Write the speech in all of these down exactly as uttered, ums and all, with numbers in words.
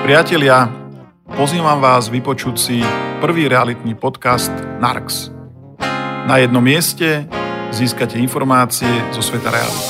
Priatelia, pozývam vás vypočuť si prvý realitný podcast Narx. Na jednom mieste získate informácie zo sveta reality.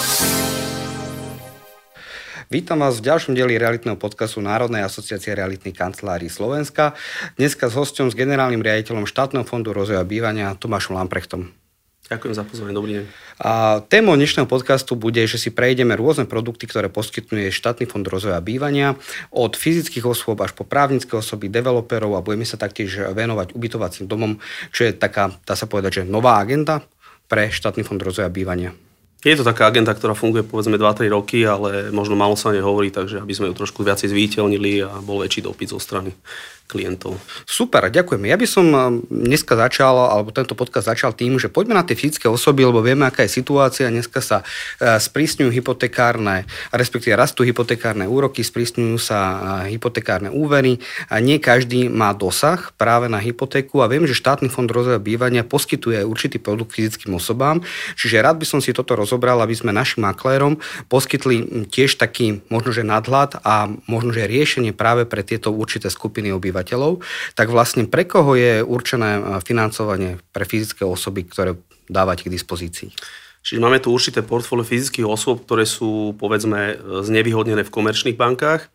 Vítam vás v ďalšom dieli realitného podcastu Národnej asociácie realitných kancelárií Slovenska. Dneska s hosťom, s generálnym riaditeľom štátneho fondu rozvoja bývania Tomášom Lamprechtom. Ďakujem za pozvanie, dobrý deň. A témou dnešného podcastu bude, že si prejdeme rôzne produkty, ktoré poskytuje štátny fond rozvoja bývania, od fyzických osôb až po právnické osoby, developerov, a budeme sa taktiež venovať ubytovacím domom, čo je taká, dá sa povedať, že nová agenda pre štátny fond rozvoja bývania. Je to taká agenda, ktorá funguje povedzme dva tri roky, ale možno málo sa nehovorí, takže aby sme ju trošku viacej zviditeľnili a bol väčší dopyt zo strany klientov. Super, ďakujem. Ja by som dneska začal, alebo tento podcast začal tým, že poďme na tie fyzické osoby, lebo vieme, aká je situácia. Dneska sa sprísňujú hypotekárne, respektíve rastú hypotekárne úroky, sprísňujú sa hypotekárne úvery a nie každý má dosah práve na hypotéku a viem, že štátny fond rozvoja bývania poskytuje určitý produkt fyzickým osobám, čiže rád by som si toto rozobral, aby sme našim maklérom poskytli tiež taký možno, že nadhľad a možno, že riešenie práve pre tieto určité skupiny obyvateľov. Tak vlastne pre koho je určené financovanie pre fyzické osoby, ktoré dávate k dispozícii? Čiže máme tu určité portfólio fyzických osôb, ktoré sú povedzme znevýhodnené v komerčných bankách.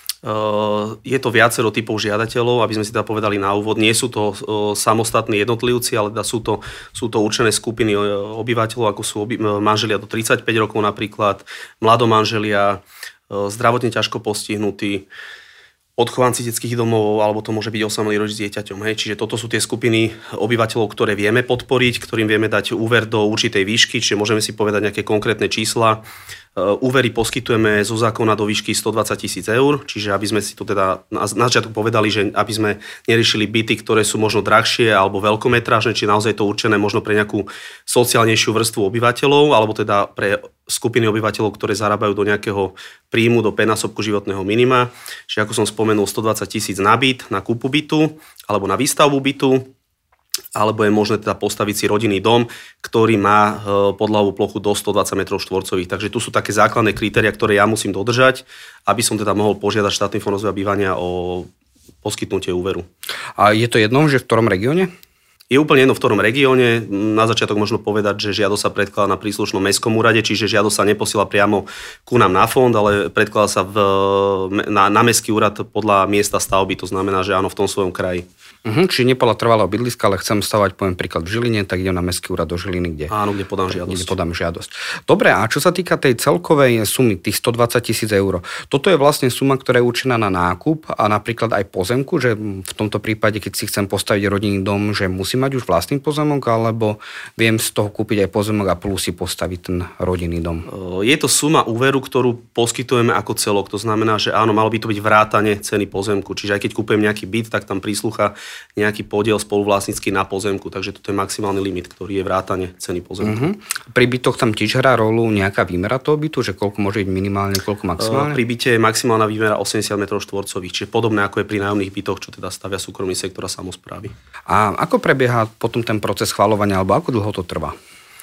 Je to viacero typov žiadateľov, aby sme si teda povedali na úvod. Nie sú to samostatní jednotlivci, ale teda sú to, sú to určené skupiny obyvateľov, ako sú oby, manželia do tridsaťpäť rokov napríklad, mladomanželia, zdravotne ťažko postihnutí, odchovanci detských domov, alebo to môže byť osamelý rodič s dieťaťom. Hej. Čiže toto sú tie skupiny obyvateľov, ktoré vieme podporiť, ktorým vieme dať úver do určitej výšky, čiže môžeme si povedať nejaké konkrétne čísla. Úvery poskytujeme zo zákona do výšky stodvadsať tisíc eur, čiže aby sme si to teda na začiatku povedali, že aby sme neriešili byty, ktoré sú možno drahšie alebo veľkometrážne, čiže naozaj to určené možno pre nejakú sociálnejšiu vrstvu obyvateľov, alebo teda pre skupiny obyvateľov, ktoré zarábajú do nejakého príjmu, do päťnásobku životného minima. Čiže ako som spomenul, stodvadsať tisíc na byt, na kúpu bytu alebo na výstavbu bytu, alebo je možné teda postaviť si rodinný dom, ktorý má podlahovú plochu do stodvadsať metrov štvorcových. Takže tu sú také základné kritériá, ktoré ja musím dodržať, aby som teda mohol požiadať štátny fond rozvoja bývania o poskytnutie úveru. A je to jedno, že v ktorom regióne? Je úplne jedno v ktorom regióne. Na začiatok možno povedať, že žiadosť sa predkladá na príslušnom mestskom úrade, čiže žiadosť sa neposiela priamo ku nám na fond, ale predkladá sa v, na, na mestský úrad podľa miesta stavby, to znamená, že áno, v tom svojom kraji. Uh-huh, čiže nepodľa trvalého bydliska, ale chcem stavať, poviem príklad v Žiline, tak idem na mestský úrad do Žiliny, kde, áno, kde podám žiadosť. Kde podám žiadosť. Dobre, a čo sa týka tej celkovej sumy, tých stodvadsať tisíc eur, toto je vlastne suma, ktorá je určená na nákup a napríklad aj pozemku, že v tomto prípade, keď si chcem postaviť rodinný dom, že musím mať už vlastný pozemok, alebo viem z toho kúpiť aj pozemok a plus si postaviť ten rodinný dom? Je to suma úveru, ktorú poskytujeme ako celok. To znamená, že áno, malo by to byť vrátane ceny pozemku. Čiže aj keď kúpujem nejaký byt, tak tam príslucha nejaký podiel spoluvlastnícky na pozemku. Takže toto je maximálny limit, ktorý je vrátane ceny pozemku. Uh-huh. Pri bytoch tam tiež hrá rolu nejaká výmera toho bytu, že koľko môže byť minimálne, koľko maximálne? Pri byte je maximálna výmera osemdesiat metrov štvorcových, čiže podobné ako je pri nájomných bytoch, čo teda stavia súkromný sektor a samosprávy. A ako prebieha potom ten proces schvaľovania, alebo ako dlho to trvá?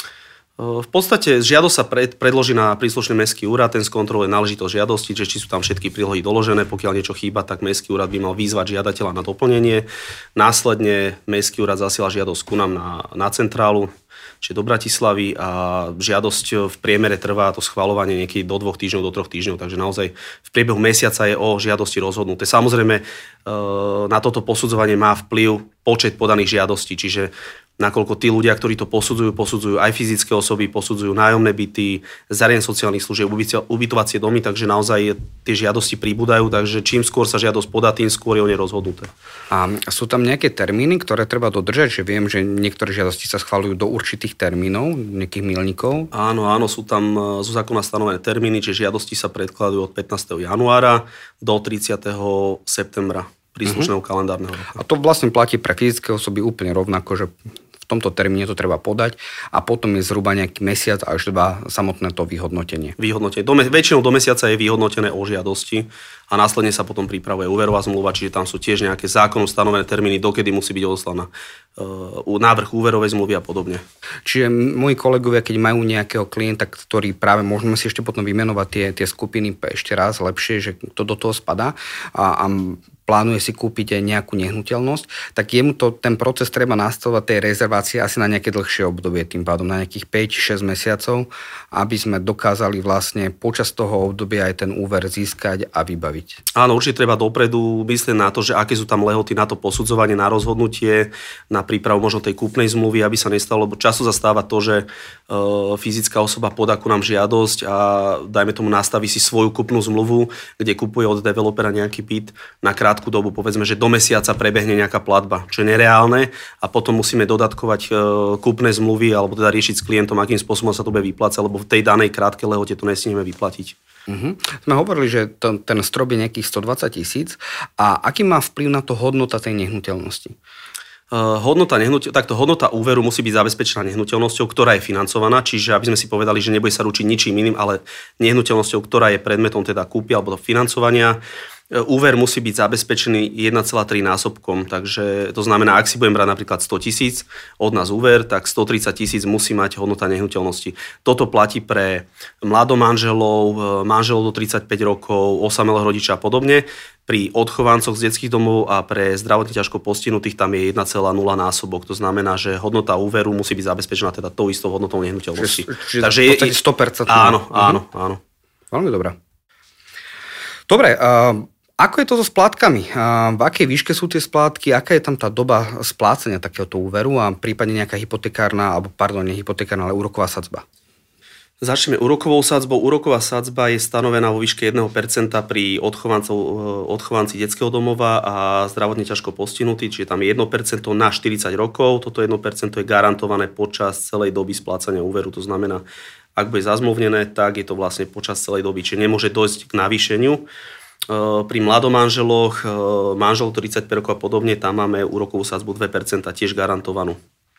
V podstate žiadosť sa pred, predloží na príslušný mestský úrad, ten skontroluje náležitosť žiadosti, že či sú tam všetky prílohy doložené, pokiaľ niečo chýba, tak mestský úrad by mal vyzvať žiadateľa na doplnenie. Následne mestský úrad zasiela žiadosť ku nám na, na centrálu, čiže do Bratislavy, a žiadosť v priemere trvá to schvaľovanie niekedy do dvoch týždňov, do troch týždňov, takže naozaj v priebehu mesiaca je o žiadosti rozhodnuté. Samozrejme, na toto posudzovanie má vplyv počet podaných žiadostí, čiže nakoľko tí ľudia, ktorí to posudzujú, posudzujú aj fyzické osoby, posudzujú nájomné byty, zariadenie sociálnych služieb, ubytovacie domy, takže naozaj tie žiadosti pribúdajú, takže čím skôr sa žiadosť podá, tým skôr je o nej rozhodnuté. A sú tam nejaké termíny, ktoré treba dodržať, že viem, že niektoré žiadosti sa schvaľujú do určitých termínov, nejakých milníkov? Áno, áno, sú tam zo zákona stanovené termíny, čiže žiadosti sa predkladajú od pätnásteho januára do tridsiateho septembra príslušného uh-huh. kalendárneho roka. A to vlastne platí pre fyzické osoby úplne rovnako, že v tomto termíne to treba podať a potom je zhruba nejaký mesiac až dva samotné to vyhodnotenie. Vyhodnotenie. Do, väčšinou do mesiaca je vyhodnotené o žiadosti a následne sa potom pripravuje úverová zmluva, čiže tam sú tiež nejaké zákonom stanovené termíny, dokedy musí byť odoslaná uh, návrh úverovej zmluvy a podobne. Čiže moji kolegovia, keď majú nejakého klienta, ktorý práve, môžeme si ešte potom vymenovať tie, tie skupiny ešte raz lepšie, že to do toho spadá a, a plánuje si kúpiť aj nejakú nehnuteľnosť, tak jemu to, ten proces treba nastavovať tej rezervácie asi na nejaké dlhšie obdobie, tým pádom na nejakých päť šesť mesiacov, aby sme dokázali vlastne počas toho obdobia aj ten úver získať a vybaviť. Áno, určite treba dopredu myslieť na to, že aké sú tam lehoty na to posudzovanie, na rozhodnutie, na prípravu možno tej kúpnej zmluvy, aby sa nestalo, lebo často zastáva to, že e, fyzická osoba podá ku nám žiadosť a dajme tomu nastaví si svoju kúpnu zmluvu, kde kupuje od developera nejaký byt na krátku dobu, povedzme, že do mesiaca prebehne nejaká platba, čo je nereálne a potom musíme dodatkovať e, kúpne zmluvy alebo teda riešiť s klientom, akým spôsobom sa to bude vyplácať, lebo v tej danej krátkej lehote to nesmieme vyplatiť. Uh-huh. Sme hovorili, že to, ten strop je nejakých stodvadsať tisíc a aký má vplyv na to hodnota tej nehnuteľnosti? Uh, hodnota, nehnuteľ, takto, hodnota úveru musí byť zabezpečená nehnuteľnosťou, ktorá je financovaná, čiže aby sme si povedali, že nebude sa ručiť ničím iným, ale nehnuteľnosťou, ktorá je predmetom teda kúpy alebo financovania. Úver musí byť zabezpečený jeden celá tri násobkom, takže to znamená, ak si budem brať napríklad sto tisíc od nás úver, tak stotridsať tisíc musí mať hodnota nehnuteľnosti. Toto platí pre mladomanželov, manželov do tridsaťpäť rokov, osamelého rodiča a podobne. Pri odchovancoch z detských domov a pre zdravotne ťažko postihnutých tam je jeden celá nula násobok. To znamená, že hodnota úveru musí byť zabezpečená teda tou istou hodnotou nehnuteľnosti. Čiže, takže v podstate sto percent. Áno, áno, áno. Veľmi dobré. Dobre, uh... ako je to so splátkami? V akej výške sú tie splátky? Aká je tam tá doba splácania takéhoto úveru a prípadne nejaká hypotekárna, alebo pardon, nie hypotekárna, ale úroková sadzba? Začneme úrokovou sadzbou. Úroková sadzba je stanovená vo výške jedno percento pri odchovanci detského domova a zdravotne ťažko postihnutí, čiže tam je jedno percento na štyridsať rokov. Toto jedno percento je garantované počas celej doby splácania úveru. To znamená, ak bude zazmluvnené, tak je to vlastne počas celej doby, čiže nemôže dojsť k navýšeniu. Pri mladomanželoch, manžel tridsaťpäť rokov a podobne, tam máme úrokovú sadzbu dve percentá tiež garantovanú.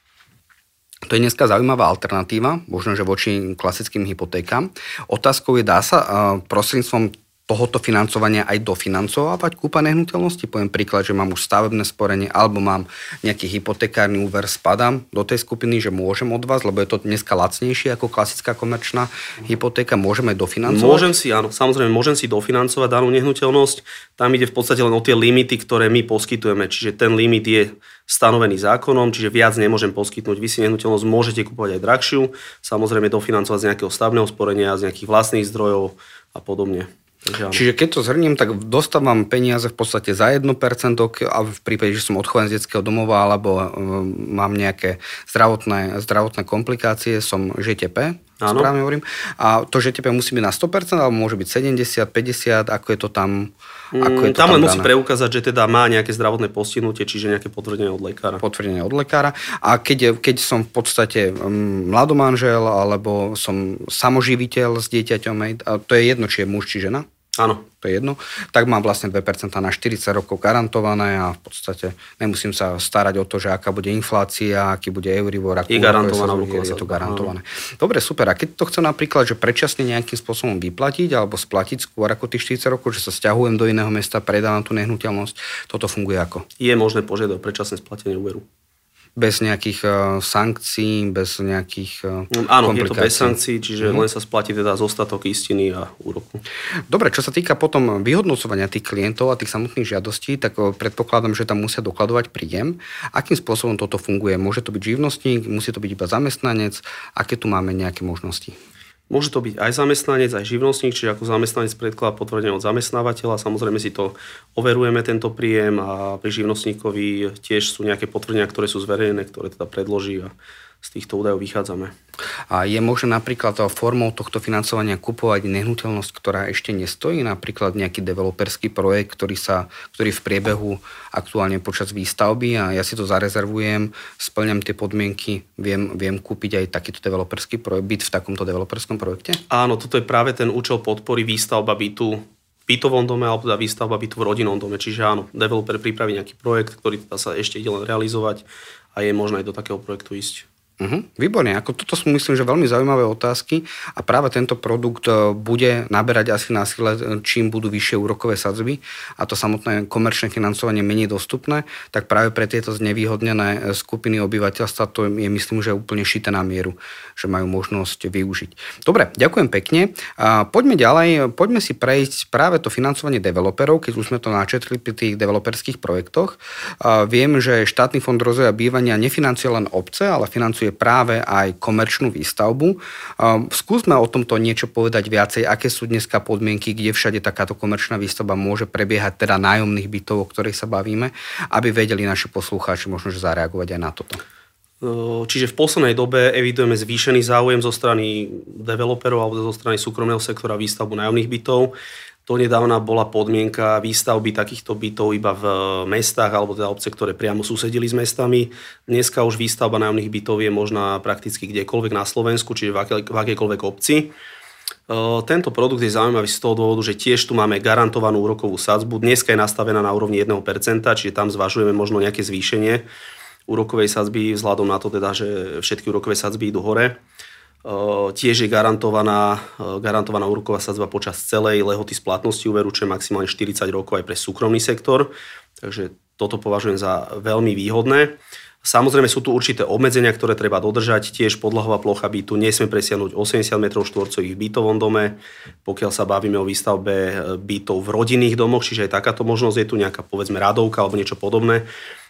To je dneska zaujímavá alternatíva, možno, že voči klasickým hypotékam. Otázkou je, dá sa prostredníctvom tohoto financovania aj dofinancovávať kúpa nehnuteľnosti? Poviem príklad, že mám už stavebné sporenie alebo mám nejaký hypotekárny úver, spadám do tej skupiny, že môžem od vás, lebo je to dneska lacnejšie ako klasická komerčná hypotéka, môžeme dofinancovať? Môžem si, áno, samozrejme môžem si dofinancovať danú nehnuteľnosť. Tam ide v podstate len o tie limity, ktoré my poskytujeme, čiže ten limit je stanovený zákonom, čiže viac nemôžem poskytnúť. Vy si nehnuteľnosť môžete kúpovať aj drahšiu, samozrejme dofinancovať z nejakého stavebného sporenia, z nejakých vlastných zdrojov a podobne. Čiže keď to zhrniem, tak dostávam peniaze v podstate za jedno percento a v prípade, že som odchovaný z detského domova alebo mám nejaké zdravotné, zdravotné komplikácie, som žé té pé, áno. Správne hovorím. A to žé té pé musí byť na sto percent alebo môže byť sedemdesiat, päťdesiat, ako je to tam? Ako je to tam, tam len dané? Musí preukázať, že teda má nejaké zdravotné postihnutie, čiže nejaké potvrdenie od lekára. Potvrdenie od lekára. A keď, keď som v podstate mladomanžel alebo som samoživiteľ s dieťaťom, to je jedno, či je muž, či žena? Áno. To je jedno. Tak mám vlastne dve percentá na štyridsať rokov garantované a v podstate nemusím sa starať o to, že aká bude inflácia, aký bude Euribor. Je garantovaná. Je, je to garantované. Áno. Dobre, super. A keď to chcem napríklad, že predčasne nejakým spôsobom vyplatiť alebo splatiť skôr ako tých štyridsať rokov, že sa sťahujem do iného mesta, predávam tú nehnuteľnosť, toto funguje ako? Je možné požiadať predčasné splatenie úveru. Bez nejakých uh, sankcií, bez nejakých uh, Áno, komplikácií. je to bez sankcií, čiže mm. len sa splatí teda zostatok istiny a úroku. Dobre, čo sa týka potom vyhodnocovania tých klientov a tých samotných žiadostí, tak uh, predpokladám, že tam musia dokladovať príjem. Akým spôsobom toto funguje? Môže to byť živnostník, musí to byť iba zamestnanec? Aké tu máme nejaké možnosti? Môže to byť aj zamestnanec, aj živnostník, čiže ako zamestnanec predkladá potvrdenie od zamestnávateľa. Samozrejme si to overujeme, tento príjem, a pri živnostníkovi tiež sú nejaké potvrdenia, ktoré sú zverejnené, ktoré teda predloží a z týchto údajov vychádzame. A je možné napríklad formou tohto financovania kupovať nehnuteľnosť, ktorá ešte nestojí, napríklad nejaký developerský projekt, ktorý sa, ktorý v priebehu aktuálne počas výstavby a ja si to zarezervujem, splňam tie podmienky, viem, viem kúpiť aj takýto developerský projekt, byt v takomto developerskom projekte? Áno, toto je práve ten účel podpory výstavba bytu bytovom dome alebo teda výstavba bytu v rodinnom dome. Čiže áno, developer pripraví nejaký projekt, ktorý teda sa ešte ide len realizovať a je možné aj do takého projektu ísť. Uh-huh. Výborne, ako toto sú myslím, že veľmi zaujímavé otázky a práve tento produkt bude naberať asi na sile, čím budú vyššie úrokové sadzby a to samotné komerčné financovanie menej dostupné, tak práve pre tieto znevýhodnené skupiny obyvateľstva to je myslím, že úplne šité na mieru, že majú možnosť využiť. Dobre, ďakujem pekne. A poďme ďalej, poďme si prejsť práve to financovanie developerov, keď už sme to načetli pri tých developerských projektoch. A viem, že štátny fond rozvoja bývania nefinancuje len obce, ale financuje práve aj komerčnú výstavbu. Skúsme o tomto niečo povedať viacej, aké sú dneska podmienky, kde všade takáto komerčná výstavba môže prebiehať, teda nájomných bytov, o ktorých sa bavíme, aby vedeli naši poslucháči možno že zareagovať aj na toto. Čiže v poslednej dobe evidujeme zvýšený záujem zo strany developerov alebo zo strany súkromného sektora výstavbu nájomných bytov. Donedávna bola podmienka výstavby takýchto bytov iba v mestách alebo teda obce, ktoré priamo susedili s mestami. Dneska už výstavba nájomných bytov je možná prakticky kdekoľvek na Slovensku, čiže v, akej, v akejkoľvek obci. Tento produkt je zaujímavý z toho dôvodu, že tiež tu máme garantovanú úrokovú sadzbu. Dneska je nastavená na úrovni jedno percento, čiže tam zvažujeme možno nejaké zvýšenie úrokovej sadzby vzhľadom na to, teda, že všetky úrokové sadzby idú hore. Tiež je garantovaná, garantovaná úroková sadzba počas celej lehoty splatnosti úveru, čo je maximálne štyridsať rokov aj pre súkromný sektor. Takže toto považujem za veľmi výhodné. Samozrejme sú tu určité obmedzenia, ktoré treba dodržať. Tiež podlahová plocha bytu nesmie presiahnuť osemdesiat metrov štvorcových v bytovom dome. Pokiaľ sa bavíme o výstavbe bytov v rodinných domoch, čiže aj takáto možnosť je tu nejaká povedzme radovka alebo niečo podobné.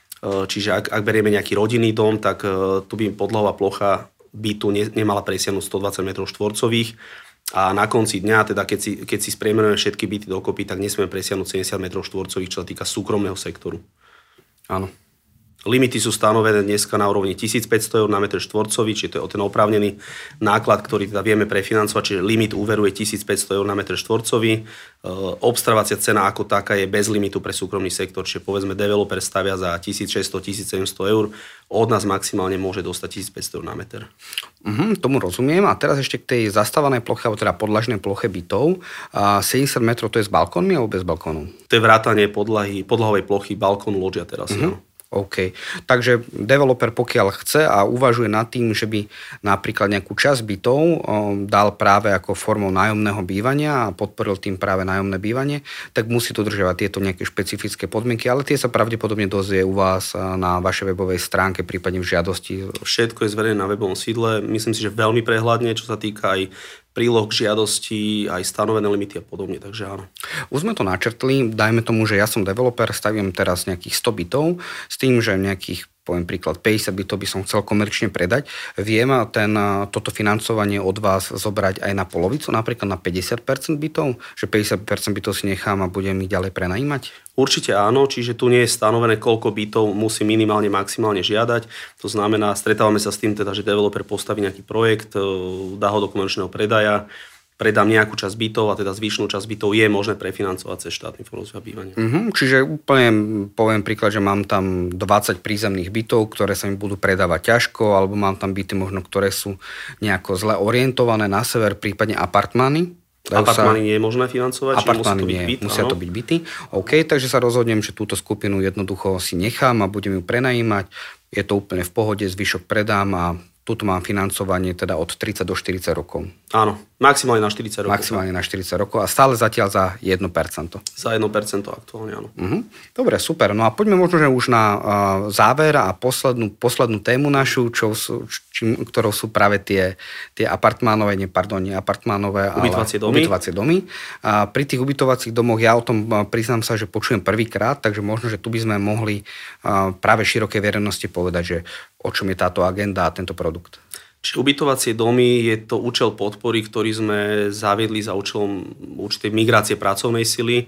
Čiže ak, ak berieme nejaký rodinný dom, tak tu by podlahová plocha bytu ne, nemala presiahnuť stodvadsať metrov štvorcových a na konci dňa, teda keď si, keď si spriemerujeme všetky byty dokopy, tak nesmieme presiahnuť sedemdesiat metrov štvorcových, čo sa týka súkromného sektoru. Áno. Limity sú stanovené dneska na úrovni tisícpäťsto eur na meter štvorcový, čiže to je ten oprávnený náklad, ktorý teda vieme prefinancovať, čiže limit úveru je tisícpäťsto eur na meter štvorcový. E, obstarávacia cena ako taká je bez limitu pre súkromný sektor, čiže povedzme developer stavia za tisícšesťsto až tisícsedemsto eur, od nás maximálne môže dostať tisícpäťsto eur na meter. Uh-huh, tomu rozumiem. A teraz ešte k tej zastávanej ploche, alebo teda podlažnej ploche bytov. A sedemdesiat metrov to je s balkónmi alebo bez balkónov? To je vrátanie podlahy, podlahovej plochy, balkónu, loďia teraz. Uh-huh. OK. Takže developer pokiaľ chce a uvažuje nad tým, že by napríklad nejakú časť bytov um, dal práve ako formou nájomného bývania a podporil tým práve nájomné bývanie, tak musí dodržiavať tieto nejaké špecifické podmienky, ale tie sa pravdepodobne dozvie u vás na vašej webovej stránke, prípadne v žiadosti. Všetko je zverejnené na webovom sídle. Myslím si, že veľmi prehľadne, čo sa týka aj príloh k žiadosti, aj stanovené limity a podobne, takže áno. Už sme to načrtli, dajme tomu, že ja som developer, stavím teraz nejakých sto bytov, s tým, že nejakých, poviem príklad, päťdesiat bytov by som chcel komerčne predať. Viem ten, toto financovanie od vás zobrať aj na polovicu, napríklad na päťdesiat percent bytov, že päťdesiat percent bytov si nechám a budem ich ďalej prenajímať? Určite áno, čiže tu nie je stanovené, koľko bytov musí minimálne, maximálne žiadať. To znamená, stretávame sa s tým, teda, že developer postaví nejaký projekt, dá ho do komerčného predaja, predám nejakú časť bytov a teda zvyšnú časť bytov je možné prefinancovať cez štátny fond rozvoja bývania. Uh-huh, čiže úplne poviem príklad, že mám tam dvadsať prízemných bytov, ktoré sa mi budú predávať ťažko, alebo mám tam byty možno, ktoré sú nejako zle orientované na sever, prípadne apartmány. Apartmány nie je možné financovať, čiže musí to byť byt. Musia áno. to byť byty. OK, takže sa rozhodnem, že túto skupinu jednoducho si nechám a budem ju prenajímať. Je to úplne v pohode, zvyšok predám a tuto mám financovanie teda od tridsať do štyridsať rokov. Áno, maximálne na štyridsať rokov. Maximálne na štyridsať rokov a stále zatiaľ za jedno percento. Za jedno percento aktuálne, áno. Uh-huh. Dobre, super. No a poďme možno, že už na uh, záver a poslednú, poslednú tému našu, čo sú, čím, ktorou sú práve tie, tie apartmánové, nie, pardon, nie apartmánové, ubytovacie ale domy. ubytovacie domy. A pri tých ubytovacích domoch ja o tom uh, priznám sa, že počujem prvýkrát, takže možno, že tu by sme mohli uh, práve širokej verejnosti povedať, že o čom je táto agenda a tento produkt. Čiže ubytovacie domy je to účel podpory, ktorý sme zaviedli za účelom určitej migrácie pracovnej sily.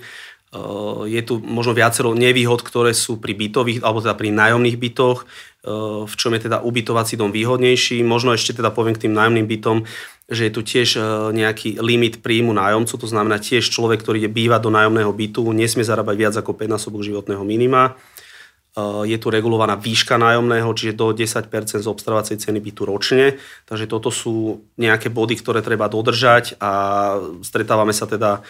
Je tu možno viacero nevýhod, ktoré sú pri bytových, alebo teda pri nájomných bytoch, v čom je teda ubytovací dom výhodnejší. Možno ešte teda poviem k tým nájomným bytom, že je tu tiež nejaký limit príjmu nájomcu, to znamená tiež človek, ktorý ide bývať do nájomného bytu, nesmie zarábať viac ako päťnásobok životného minima. Je tu regulovaná výška nájomného, čiže do desať percent z obstarávacej ceny bytu ročne. Takže toto sú nejaké body, ktoré treba dodržať a stretávame sa teda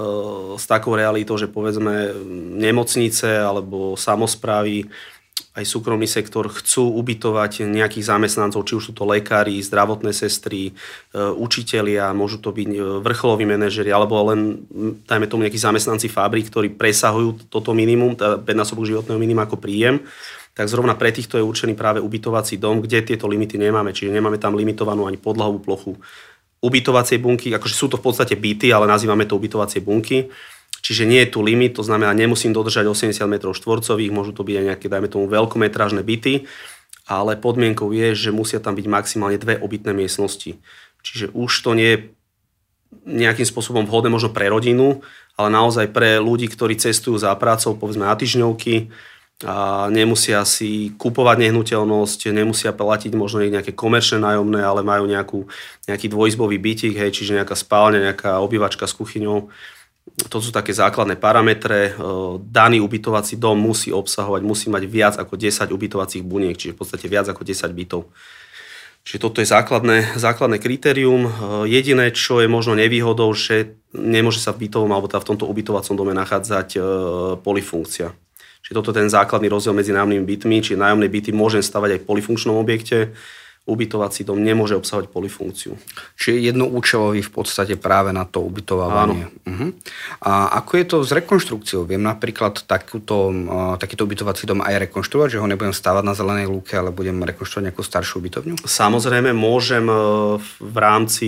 s takou realitou, že povedzme nemocnice alebo samosprávy, aj súkromný sektor chcú ubytovať nejakých zamestnancov, či už sú to lekári, zdravotné sestry, učitelia, môžu to byť vrcholoví manažeri, alebo len, dajme tomu, nejakí zamestnanci fabrík, ktorí presahujú toto minimum, teda päťnásobok životného minima ako príjem, tak zrovna pre týchto je určený práve ubytovací dom, kde tieto limity nemáme, čiže nemáme tam limitovanú ani podlahovú plochu ubytovacej bunky, akože sú to v podstate byty, ale nazývame to ubytovacie bunky. Čiže nie je tu limit, to znamená, nemusím dodržať osemdesiat metrov štvorcových, môžu to byť aj nejaké, dajme tomu, veľkometrážne byty, ale podmienkou je, že musia tam byť maximálne dve obytné miestnosti. Čiže už to nie je nejakým spôsobom vhodné možno pre rodinu, ale naozaj pre ľudí, ktorí cestujú za prácou, povedzme na týždňovky, a nemusia si kupovať nehnuteľnosť, nemusia platiť možno nejaké komerčné nájomné, ale majú nejakú, nejaký dvojizbový bytík, hej, čiže nejaká spálňa, nejaká obývačka s kuchyňou. To sú také základné parametre. Daný ubytovací dom musí obsahovať, musí mať viac ako desať ubytovacích buniek, čiže v podstate viac ako desať bytov. Čiže toto je základné, základné kritérium. Jediné, čo je možno nevýhodou, že nemôže sa v bytovom alebo teda v tomto ubytovacom dome nachádzať polyfunkcia. Čiže toto je ten základný rozdiel medzi nájomnými bytmi, čiže nájomné byty môžem stavať aj v polyfunkčnom objekte, ubytovací dom nemôže obsahovať polyfunkciu. Čiže jednoúčelový v podstate práve na to ubytovávanie. Uh-huh. A ako je to s rekonštrukciou? Viem napríklad takúto, uh, takýto ubytovací dom aj rekonštruovať, že ho nebudem stavať na zelenej lúke, ale budem rekonštruovať nejakú staršiu ubytovňu? Samozrejme, môžem uh, v rámci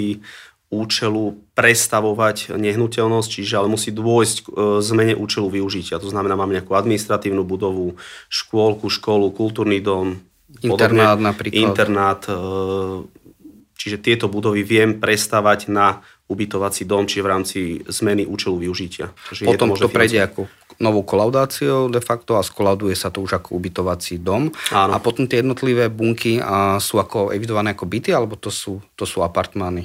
účelu prestavovať nehnuteľnosť, čiže ale musí dôjsť k uh, zmene účelu využitia. To znamená, mám nejakú administratívnu budovu, škôlku, školu, kultúrny dom, internát napríklad. Internát, čiže tieto budovy viem prestavať na ubytovací dom, čiže v rámci zmeny účelu využitia. Čiže potom to, to prejde ako novou kolaudáciou de facto a skolauduje sa to už ako ubytovací dom. Áno. A potom tie jednotlivé bunky a, sú ako evidované ako byty, alebo to sú, to sú apartmány?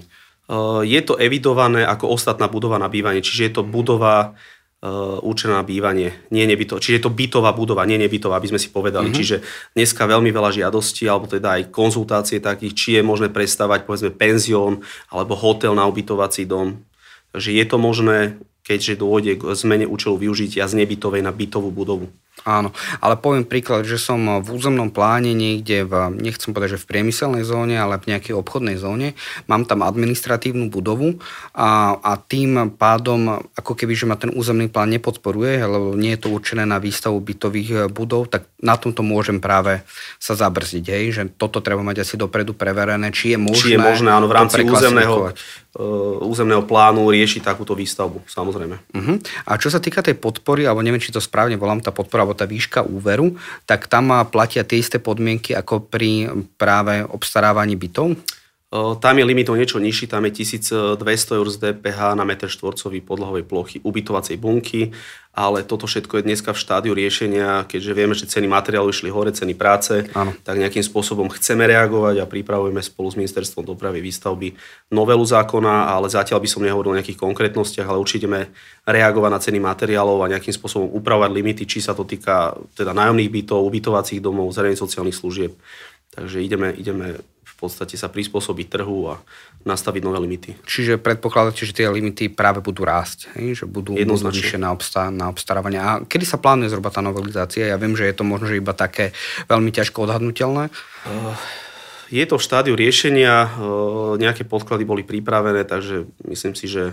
Je to evidované ako ostatná budova na bývanie, čiže je to budova určená na bývanie, nie nebytová. Čiže je to bytová budova, nie nebytová, aby sme si povedali. Mm-hmm. Čiže dneska veľmi veľa žiadostí, alebo teda aj konzultácie takých, či je možné prestavať povedzme penzión alebo hotel na ubytovací dom. Takže je to možné, keďže dôjde k zmene účelu využitia z nebytovej na bytovú budovu. Áno, ale poviem príklad, že som v územnom pláne niekde, v, nechcem povedať, že v priemyselnej zóne, ale v nejakej obchodnej zóne, mám tam administratívnu budovu a, a tým pádom, ako keby, že ma ten územný plán nepodporuje, lebo nie je to určené na výstavu bytových budov, tak na tomto môžem práve sa zabrzdiť, hej, že toto treba mať asi dopredu preverené, či je možné. Či je možné, áno, v rámci územného, územného plánu riešiť takúto výstavbu, samozrejme. Uh-huh. A čo sa týka tej podpory, alebo neviem, či to správne volám, tá podpora, alebo tá výška úveru, tak tam platia tie isté podmienky ako pri práve obstarávaní bytov? Tam je limit o niečo nižší, tam je tisícdvesto eur z dé pé há na meter štvorcový podlahovej plochy ubytovacej bunky, ale toto všetko je dneska v štádiu riešenia, keďže vieme, že ceny materiálu išli hore, ceny práce, áno, tak nejakým spôsobom chceme reagovať a pripravujeme spolu s Ministerstvom dopravy výstavby novelu zákona, ale zatiaľ by som nehovoril o nejakých konkrétnostiach, ale určite ideme reagovať na ceny materiálov a nejakým spôsobom upravovať limity, či sa to týka teda nájomných bytov, ubytovacích domov, zariadení sociálnych služieb. Takže ideme, ideme v podstate sa prispôsobiť trhu a nastaviť nové limity. Čiže predpokladáte, že tie limity práve budú rásť, hej? Že budú vyššie na, obstá- na obstarávanie. A kedy sa plánuje zhruba tá novelizácia? Ja viem, že je to možno že iba také veľmi ťažko odhadnutelné. Uh, je to v štádiu riešenia, uh, nejaké podklady boli pripravené, takže myslím si, že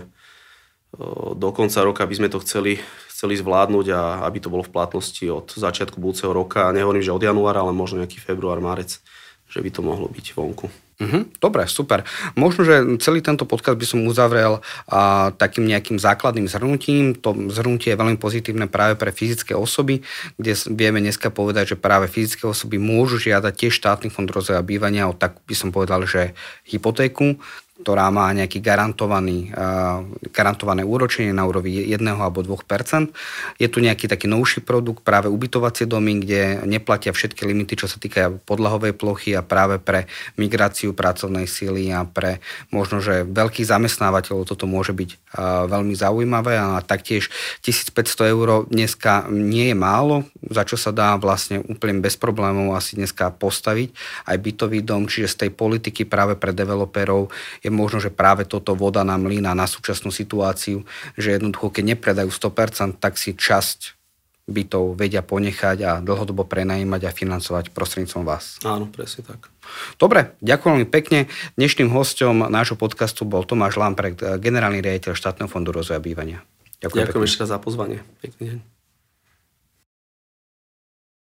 uh, do konca roka by sme to chceli, chceli zvládnuť a aby to bolo v platnosti od začiatku budúceho roka. Nehovorím, že od januára, ale možno nejaký február, marec, že by to mohlo byť vonku. Uh-huh, dobre, super. Možno, že celý tento podcast by som uzavrel a, takým nejakým základným zhrnutím. To zhrnutie je veľmi pozitívne práve pre fyzické osoby, kde vieme dneska povedať, že práve fyzické osoby môžu žiadať tiež štátny fond rozvoja bývania o, tak by som povedal, že hypotéku, ktorá má nejaký garantovaný, garantované úročenie na úrovni jedného alebo dvoch percent. Je tu nejaký taký novší produkt, práve ubytovacie domy, kde neplatia všetky limity, čo sa týka podlahovej plochy a práve pre migráciu pracovnej síly a pre možno, že veľkých zamestnávateľov toto môže byť veľmi zaujímavé a taktiež tisícpäťsto eur dneska nie je málo, za čo sa dá vlastne úplne bez problémov asi dneska postaviť aj bytový dom, čiže z tej politiky práve pre developerov je možno, že práve toto voda na mlyn a na súčasnú situáciu, že jednoducho, keď nepredajú sto percent, tak si časť bytov vedia ponechať a dlhodobo prenajímať a financovať prostredníctvom vás. Áno, presne tak. Dobre, ďakujem veľmi pekne. Dnešným hosťom nášho podcastu bol Tomáš Lamprecht, generálny riaditeľ Štátneho fondu rozvoja bývania. Ďakujem, ďakujem ešte raz za pozvanie. Pekný deň.